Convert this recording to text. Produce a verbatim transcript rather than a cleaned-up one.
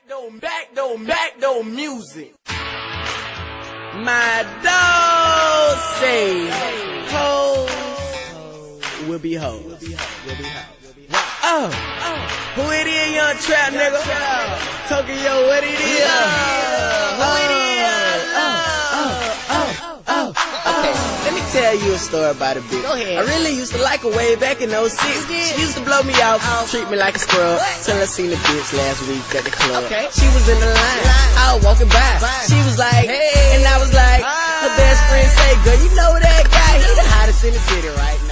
No back, no back, no music. My dog say hoes will be hoes. Oh, who it is, young trap nigga? Tokyo, what it is? Who it is? Oh, oh, oh, oh. Okay, let me tell you a story about a bitch. Go ahead. I really used to like her way back in oh six. She used to blow me off, treat me like a scrub. Till I seen the bitch last week at the club. Okay. She was in the line, I was walking by. She was like, hey, and I was like, her best friend say, girl, you know that guy? He the hottest in the city right now.